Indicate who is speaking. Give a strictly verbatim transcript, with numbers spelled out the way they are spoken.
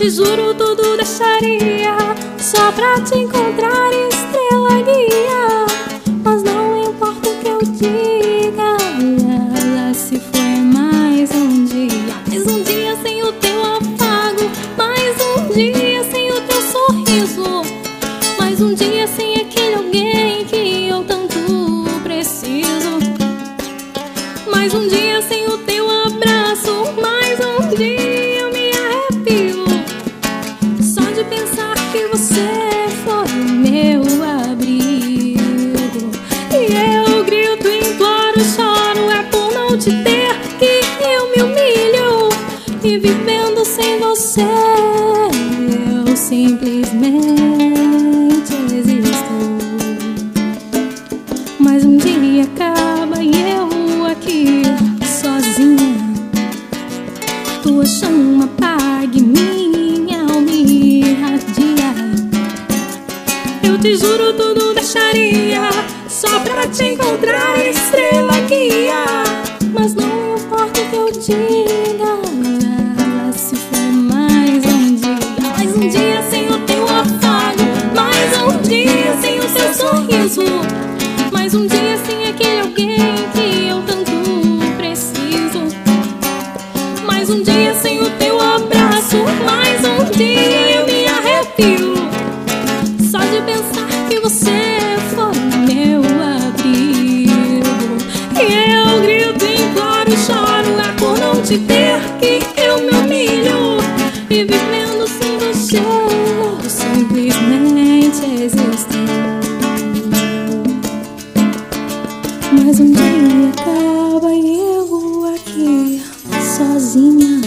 Speaker 1: te juro, tudo deixaria só pra te encontrar, estrela guia. Mas não importa o que eu diga, se foi mais um dia, mais um dia sem o teu afago, mais um dia sem o teu sorriso, mais um dia sem aquele alguém que eu tanto preciso, mais um dia sem o teu abraço, mais um dia eu me arrepio só de pensar que você foi o meu abrigo. E eu grito, imploro, choro, é por não te ter que eu me humilho. E vivendo sem você eu simplesmente existo. Mas um dia acaba e eu aqui sozinha, tua chama apaga e minha alma irradia. Eu te juro, tudo deixaria só pra te encontrar, estrela guia. Mas não importa o que eu diga, se for mais um dia, mais um dia sem o teu afago, mais um dia sem o seu sorriso, mais um dia sem aquele alguém que eu tanto preciso, mais um dia sem o teu abraço, mais um dia eu me arrepio só de pensar que você foi meu abrigo. E eu grito, imploro, choro, é por não te ter que eu me humilho. E vivendo sem você eu simplesmente existo. Mas um dia acaba e eu aqui sozinha,